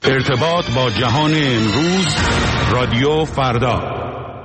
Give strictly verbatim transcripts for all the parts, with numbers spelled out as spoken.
ارتباط با جهان امروز، رادیو فردا.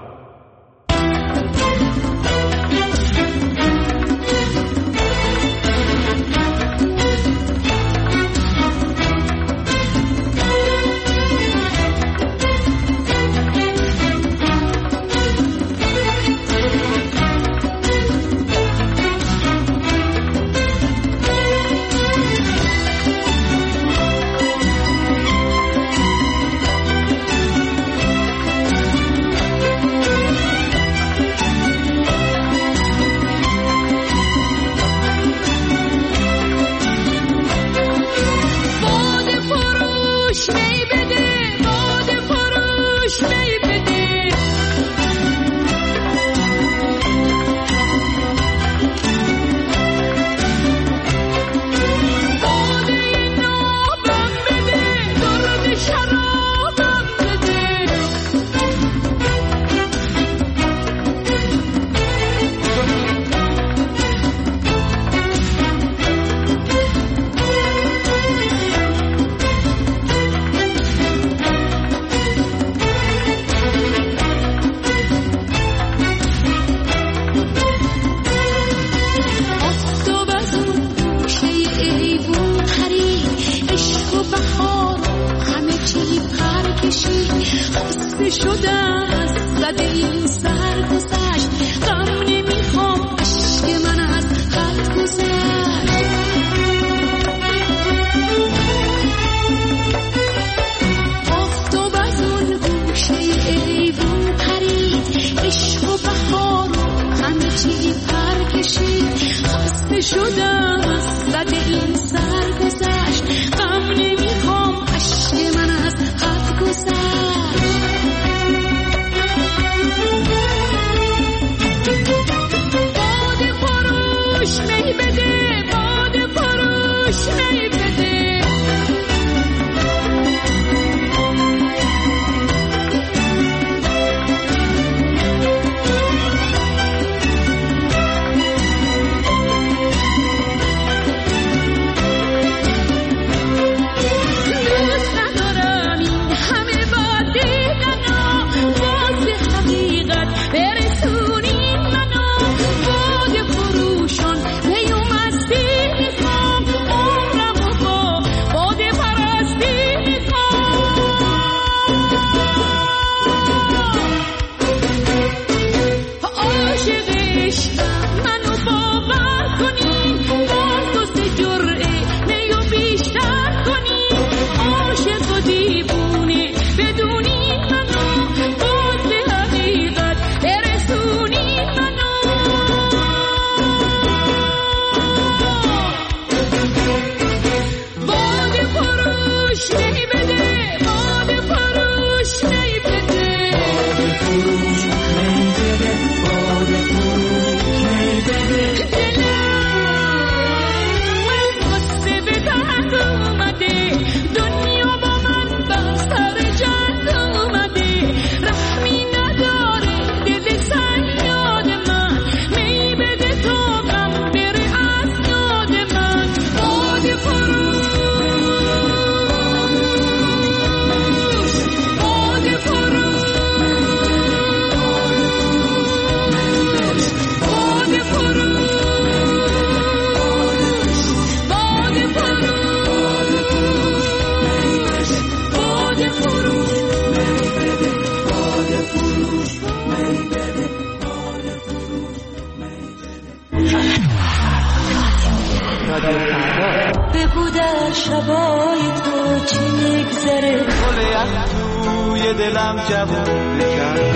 بگو در شبای تو چی میگذره، گل از توی دلم جوون بکن.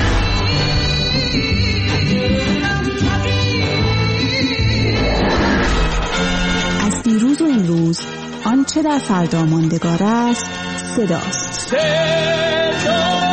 از دیروز و امروز آنچه در فردا ماندگار است صداست. صدا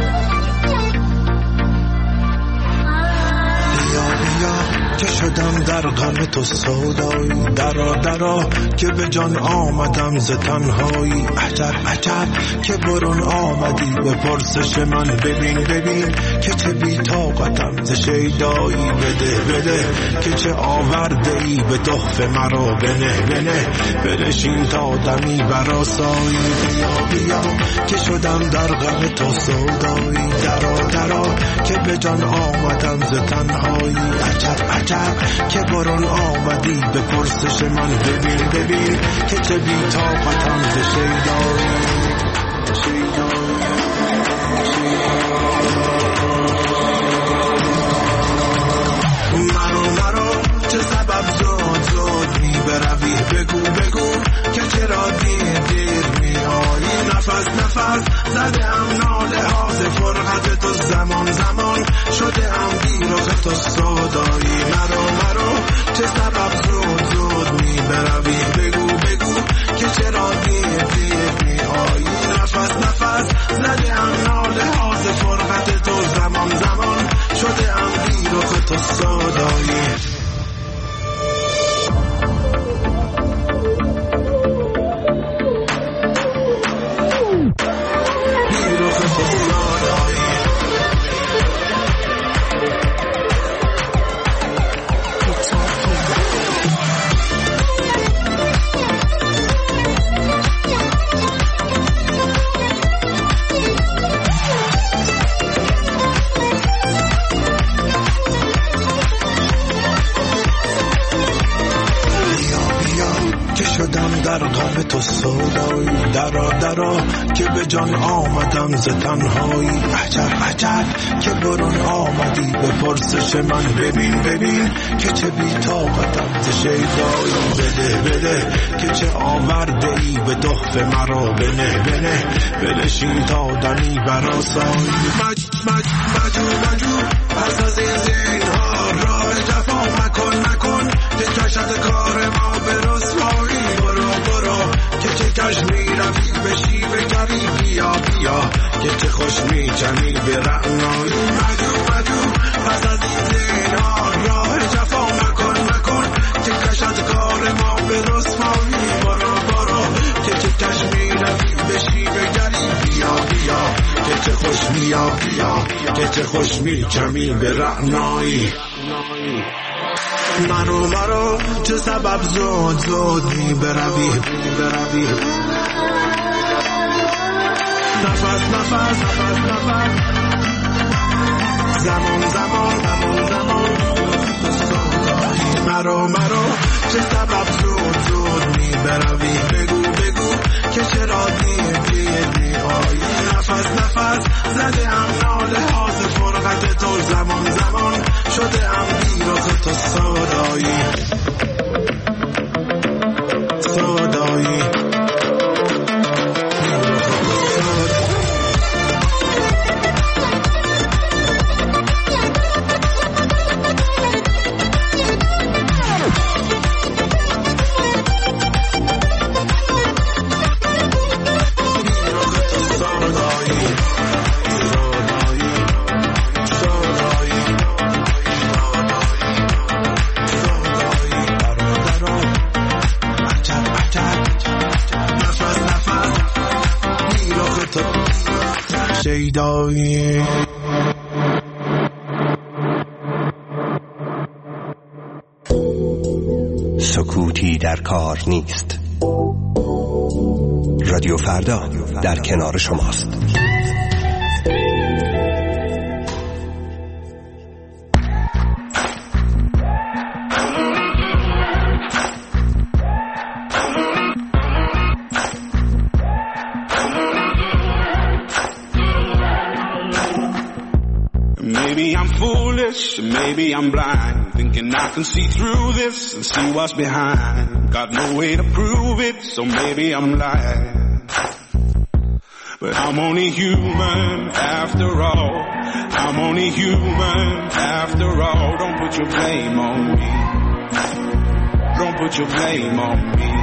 شدم در غم تو سودایی، درا درا که به جان آمدم ز تنهایی. عجب عجب که برون آمدی به پرسش من، ببین ببین که چه بی طاقتم ز شیدایی. بده بده که چه آورده ای به تحفه مرا، بنه بنه بنشین تا دمی برآسایی. بیا بیا که شدم در غم تو سودایی، درا درا که به جان آمدم ز تنهایی. عجب عجب که برون آمدی به پرسش من، ببین ببین که چه بی طاقتم ز شیدایی. مرو مرو چه سبب زود زود می بروی، بگو بگو که چرا دیر دیر می آیی. نفس نفس زده ام ناله ها ز فرقت تو، زمان زمان شده ام بیرخ تو سودایی. مرو مرو چه سبب زود زود می بروی، بگو بگو که چرا دیر دیر می آیی. نفس نفس زده ام ناله ها ز فرقت تو، زمان زمان شده ام بیرخ تو سودایی. در غم تو سودایی، درا درا که به جان آمدم ز تنهایی. عجب عجب که برون آمدی به پرسش من، ببین ببین که چه بی طاقتم ز شیدایی. بده بده که چه آورده ای به تحفه مرا، بنه بنه بنشین تا دمی برآسایی. مج مج مجو مجو پس از این زینهار راه جفا مکن مکن، که کشد کار ما به رسوایی. که چه کش می روی بشی بگری، بیا بیا که چه خوش می چنی به رعنایی. مجو مجو پس از این زینهار راه جفا مکن مکن، که کشد کار ما به رسوایی. برو برو که چه کش می روی بشی بگری، بیا بیا که چه خوش بیا بیا که چه خوش می چنی به رعنایی. مرو مرو چه سبب زود زود می بروی بروی. نفس نفس نفس نفس زمان زمان زمان زمان. مرو مرو چه سبب زود زود می بروی، بگو بگو که چرا دیر دیر می آیی. نفس نفس زده ام ناله ها ز فرقت تو، زمان زمان شده ام بیرخ تو سودایی سودایی. شیدایی. سکوتی در کار نیست. رادیو فردا در کنار شماست. Maybe I'm foolish, maybe I'm blind, thinking I can see through this and see what's behind. Got no way to prove it, so maybe I'm lying. But I'm only human after all. I'm only human after all. Don't put your blame on me. Don't put your blame on me.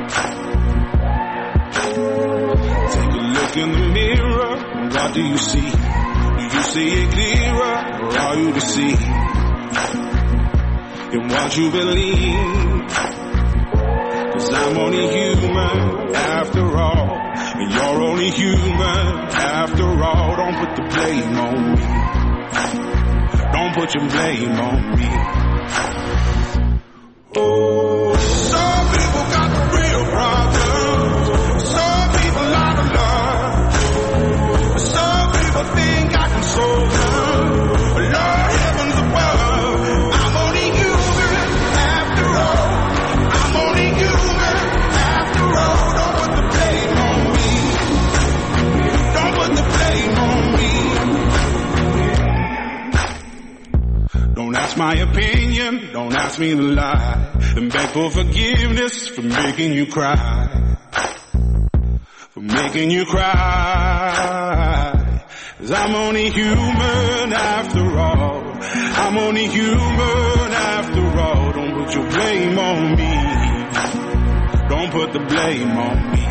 Take a look in the mirror, what do you see? Do you see it clearer, or are you deceived? in what you believe. 'Cause I'm only human after all, and you're only human after all. Don't put the blame on me. Don't put your blame on me. Oh, some people got the real problems. Some people out of love. Some people think I can solve them. Lord heavens above, I'm only human after all. I'm only human after all. Don't put the blame on me. Don't put the blame on me. Don't ask my opinion, don't ask me to lie, and beg for forgiveness for making you cry, for making you cry. 'Cause I'm only human after all. I'm only human after all. Don't put your blame on me. Don't put the blame on me.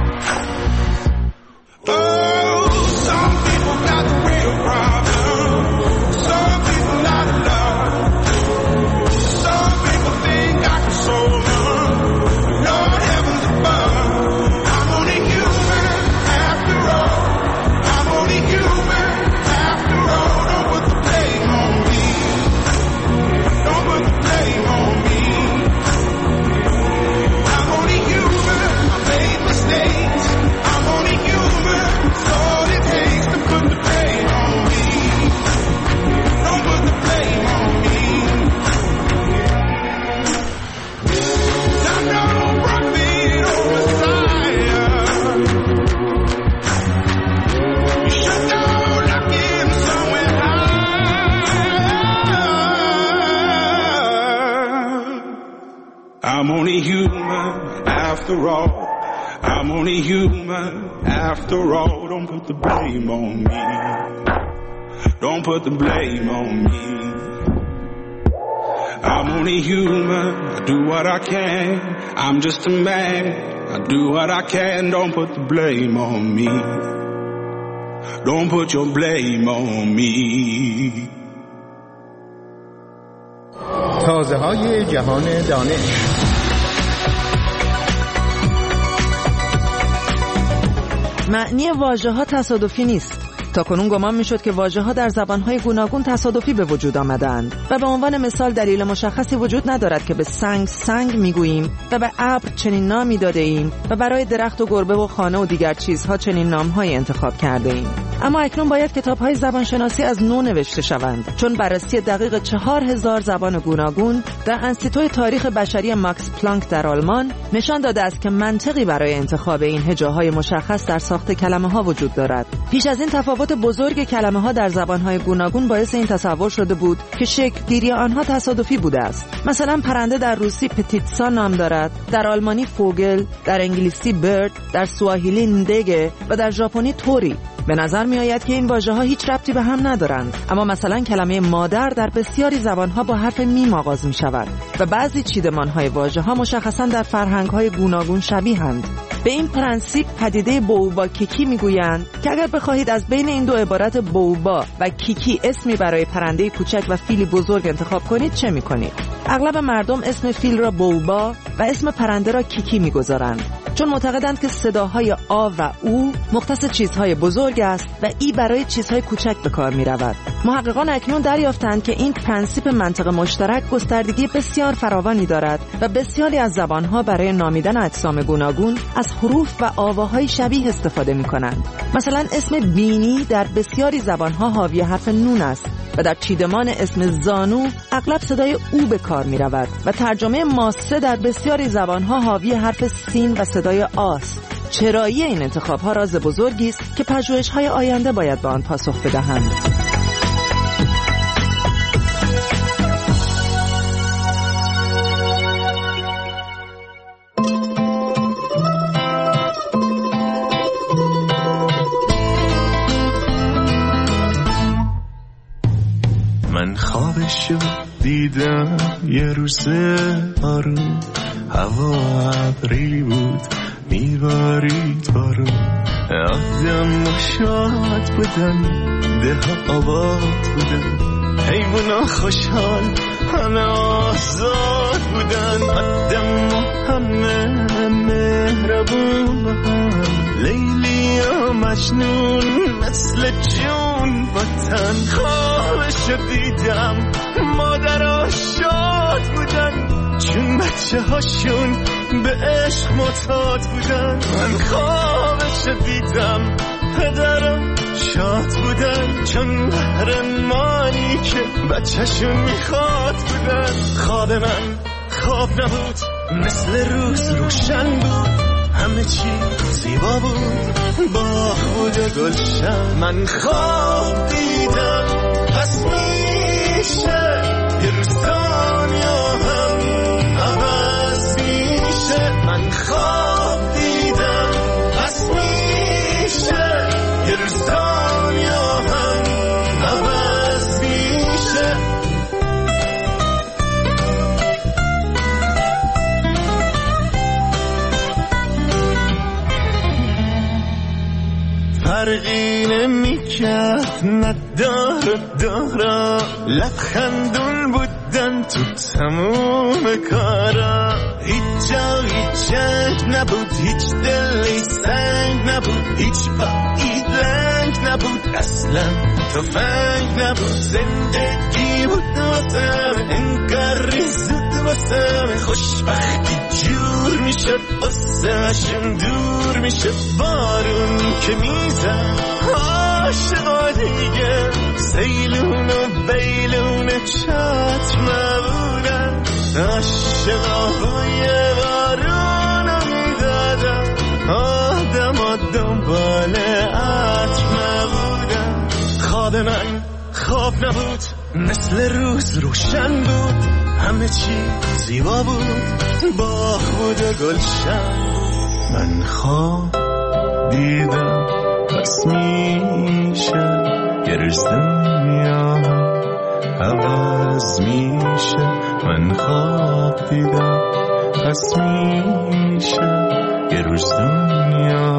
Oh, some people got the real problem. Some people out of love. Some people think I can solve them. Lord heavens above, I'm only human after all. I'm only human after all. Don't put the blame on me. Don't put the blame on me. I'm only human. I made mistakes. I'm only human. It's all it takes to put the blame on me. Don't put the blame on me. I'm no prophet or Messiah. You should know lock in somewhere high. I'm only human after all. I'm only human after all. Don't put the blame on me. Don't put the blame on me. I'm only human, I do what I can. I'm just a man, I do what I can. Don't put the blame on me. Don't put your blame on me. تازه های جهان دانش. معنی واژه‌ها تصادفی نیست. تاکنون گمان می‌شد که واژه‌ها در زبان‌های گوناگون تصادفی به وجود آمدند و به عنوان مثال دلیل مشخصی وجود ندارد که به سنگ سنگ می‌گوییم و به ابر چنین نامی داده‌ایم و برای درخت و گربه و خانه و دیگر چیزها چنین نام‌هایی انتخاب کرده‌ایم. اما اکنون باید کتاب‌های زبانشناسی از نو نوشته شوند، چون بررسی دقیق چهار هزار زبان گوناگون در انستیتوی تاریخ بشری ماکس پلانک در آلمان نشان داده است که منطقی برای انتخاب این هجاهای مشخص در ساخت کلمه‌ها وجود دارد. پیش از این تفاوت بزرگ کلمه‌ها در زبان‌های گوناگون باعث این تصور شده بود که شکل‌گیری آنها تصادفی بوده است. مثلا پرنده در روسی پتیتسا نام دارد، در آلمانی فوگل، در انگلیسی برد، در سواحیلی ندگه و در ژاپنی توری. به نظر می آید که این واژه‌ها هیچ ربطی به هم ندارند، اما مثلا کلمه مادر در بسیاری زبان‌ها با حرف میم آغاز می شود و بعضی چیدمان‌های واژه‌ها مشخصاً در فرهنگ‌های گوناگون شبیه‌اند. به این پرنسیپ پدیده بوبا کیکی میگویند که اگر بخواهید از بین این دو عبارت بوبا و کیکی اسمی برای پرنده کوچک و فیلی بزرگ انتخاب کنید چه میکنید؟ اغلب مردم اسم فیل را بوبا و اسم پرنده را کیکی میگذارند، چون معتقدند که صداهای آ و او مختص چیزهای بزرگ است و ای برای چیزهای کوچک به کار می رود. محققان اکنون دریافتند که این پرنسیپ منطق مشترک گستردگی بسیار فراوانی دارد و بسیاری از زبانها برای نامیدن اجسام گوناگون از حروف و آواهای شبیه استفاده می کنند. مثلا اسم بینی در بسیاری زبانها حاوی حرف نون است و در چیدمان اسم زانو اغلب صدای او به کار می رود و ترجمه ماسه در بسیاری زبانها حاوی حرف سین و صدای آست. چرایی این انتخاب‌ها راز بزرگی است که پژوهش‌های آینده باید به آن پاسخ بدهند. من خوابشو دیدم یه روز آروم، هوا ابری بود میبارید بارون، آدم و شاد بودن، ده ها آباد بودن، حیونا خوشحال همه آزاد بودن، آدم همه مهربون هم، لیلی و مجنون مثل جون وطن. خوابشو دیدم مادرها شاد بودن چون بچه هاشون به عشق معتاد بودن. من خوابشو دیدم پدرم شاد بودن چون قهرمانی که بچه‌شون میخواد بودن. خواب من خواب نبود، مثل روز روشن بود، همه چی زیبا بود، باغ بود و گلشن. من خواب دیدم پس میشه یه روز دنیا هم عوض میشه. من خواب دیدم پس میشه یه روز دنیا هم عوض میشه. فرقی نمیکرد ندار دارا، لبخندون بودن تو تموم کارا. هیچ جا هیچ جنگ نبود، هیچ دلی سنگ نبود، هیچ پایی لنگ نبود، اصلا تفنگ نبود. زندگی بود واسم انگار ریزود واسم، خوشبختی جور میشد واسمشون دور میشد. بارون که میزن عاشقا دیگه، سیلون و بیلون چتر نبودن. عاشقا بوی بارونو میدادن، آدم ها دنبال عطر نبودن. خواب من خواب نبود، مثل روز روشن بود، همه چی زیبا بود، باغ بود و گلشن. من خواب دیدم پس میشه یه روز دنیا عوض میشه. من خواب دیدم پس میشه یه روز دنیا.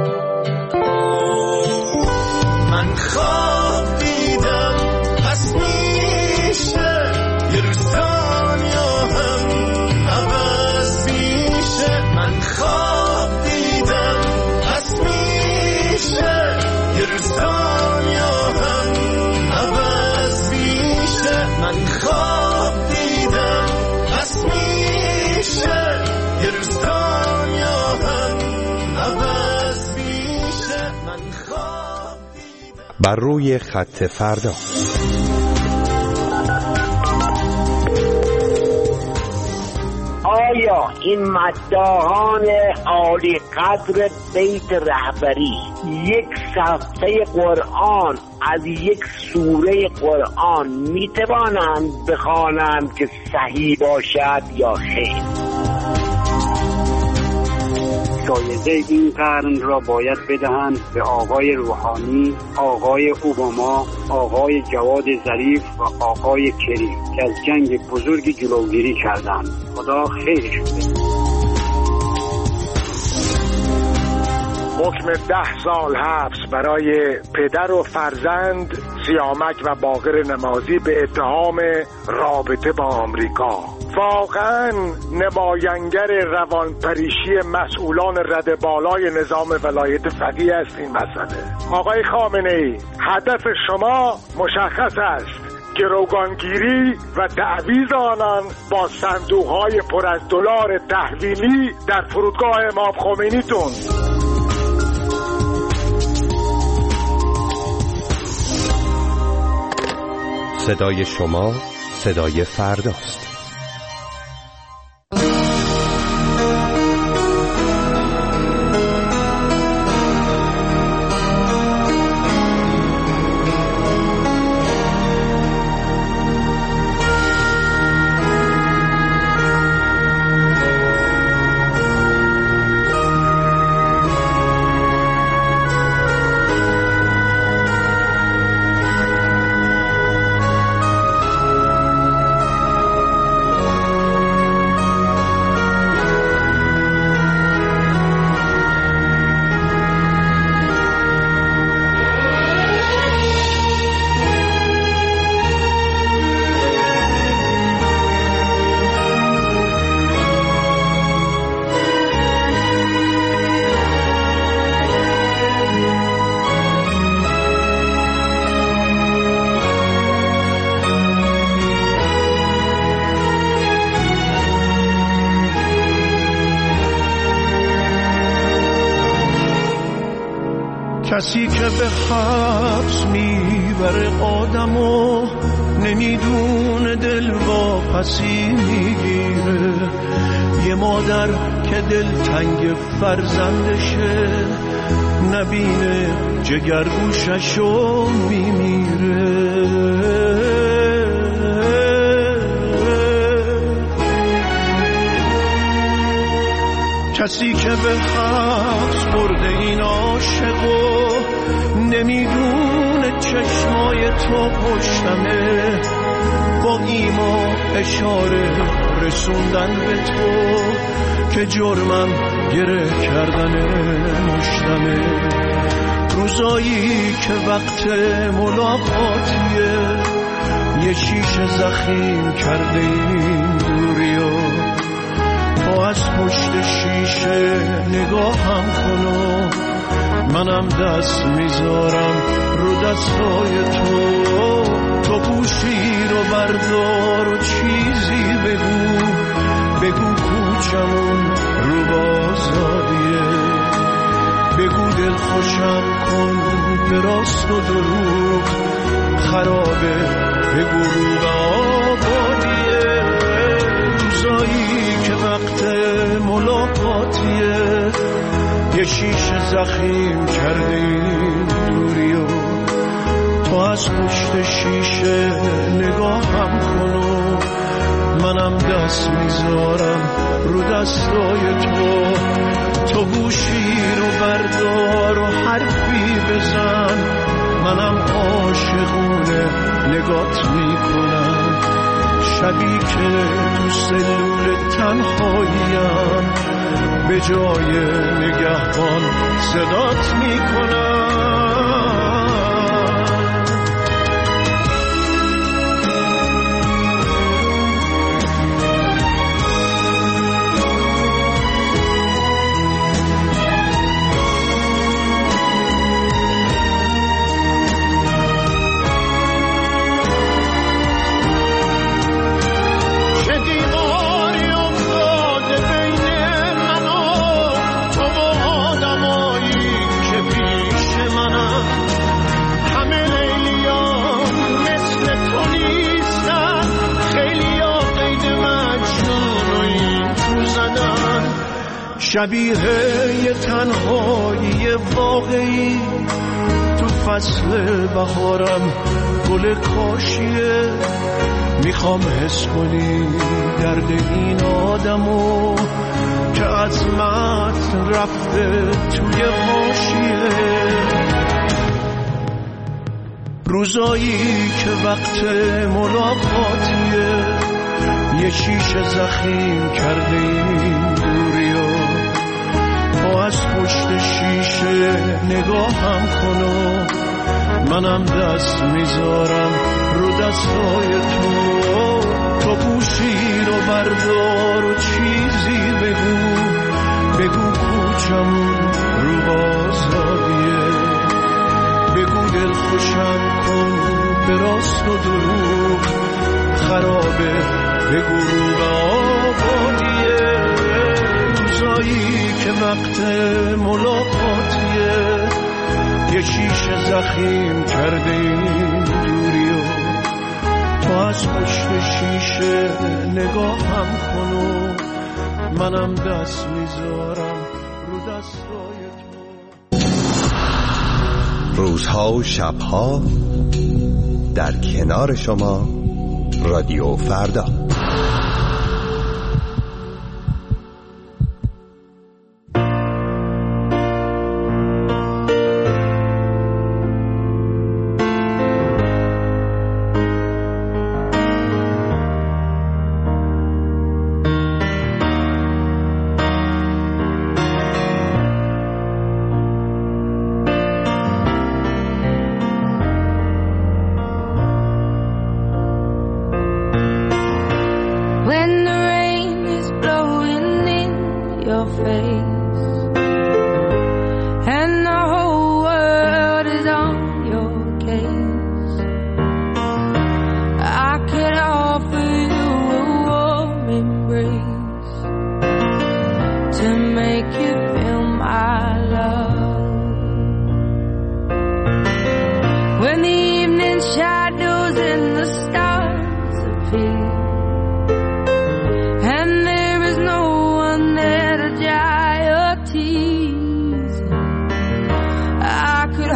من خواب دیدم پس میشه یه روز دنیا هم عوض میشه. من خواب دیدم پس میشه یه روز دنیا هم عوض میشه. من خواب دیدم پس میشه یه روز دنیا هم عوض میشه. من خواب دیدم. بر روی خط فردا. آیا این مداحان عالی قدر بیت رهبری یک صفحه قرآن از یک سوره قرآن میتوانند بخوانند که صحیح باشد یا خیر؟ جایزه این قرن را باید بدهند به آقای روحانی، آقای اوباما، آقای جواد ظریف و آقای کری که از جنگ بزرگی جلوگیری کردند. خدا خیرش بده. حکم ده سال حبس برای پدر و فرزند سیامک و باقر نمازی به اتهام رابطه با آمریکا. واقعا نماینگر روانپریشی مسئولان رده بالای نظام ولایت فقیه است این مسئله. آقای خامنه‌ای، هدف شما مشخص است: گروگانگیری و تعویض آنان با صندوق‌های پر از دلار تحویلی در فرودگاه امام خمینیتون. صدای شما صدای فرداست. کسی که به حبس میبره آدمو نمیدونه دل واپسی میگیره. یه مادر که دل تنگ فرزندشه نبینه جگر گوششو میمیره. کسی که به حبس برده این عاشقو نمیدونه چشمای تو پشتمه، با ایما اشاره رسوندن به تو که جرمم گره کردن مشتمه. روزایی که وقت ملاقاتیه یه شیشه زخیم کرده این دوریا، تو از پشت شیشه نگاهم کنو منم دست میذارم رو دستای تو. تو گوشی رو بردار و چیزی بگو، بگو کوچمون رو بازاریه، بگو دل خوشم کن به راست و دروغ خرابه، بگو رو به آبادیه. روزایی که وقت ملاقاتیه یه شیشه زخیم کرده این دوریو، تو از پشت شیشه نگاهم کنو منم دست میذارم رو دستای تو. تو گوشی رو بردار و حرفی بزن منم عاشقونه نگات میکنم. شبی که تو سلول تنهاییم به جای نگهبان صدات میکنم. شبیه یه تنهایی واقعی تو فصل بهارم گل کاشیه. میخوام حس کنی درد این آدمو که عظمت رفته توی حاشیه. روزایی که وقت ملاقاتیه یه شیشه زخیم کرده این دوریا، تو از پشت شیشه نگاهم کنو منم دست میذارم رو دستای تو. تو گوشی رو بردار و چیزی بگو، بگو کوچمون رو بازاریه، بگو دل خوشم کن به راست و دروغ خرابه، بگو رو به آبادیه. روزایی که وقت ملاقاتیه یه شیشه زخیم کرده این دوریو، تو از پشت شیشه نگاهم کنو منم دست میذارم رو دستای تو. روزها و شبها در کنار شما رادیو فردا.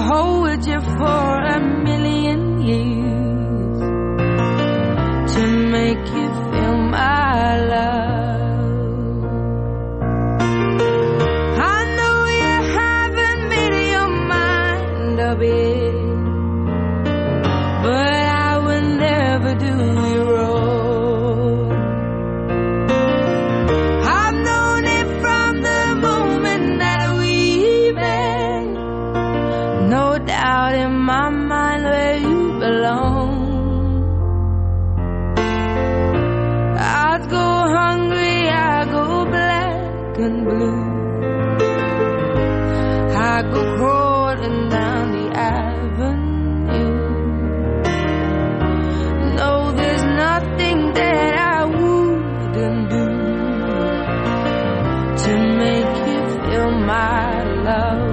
hold you for a million years, to make you feel my love. I know you haven't made your mind up yet, but I will never do you wrong. I've known it from the moment that we met, no doubt in my mind where you belong. I go hungry, I go black and blue, I go crawling down the avenue. No, there's nothing that I wouldn't do to make you feel my love.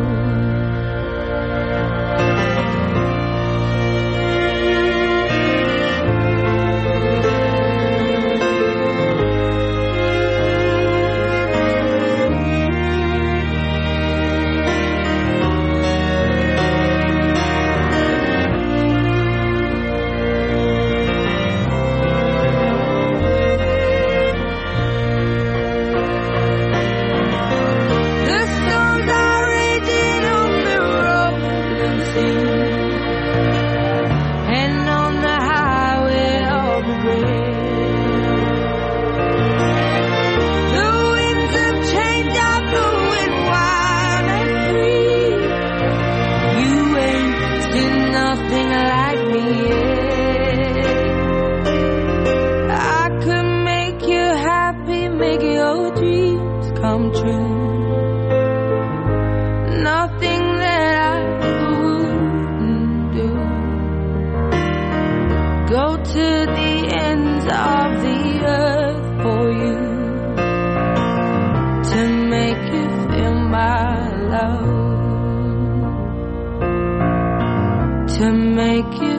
To make you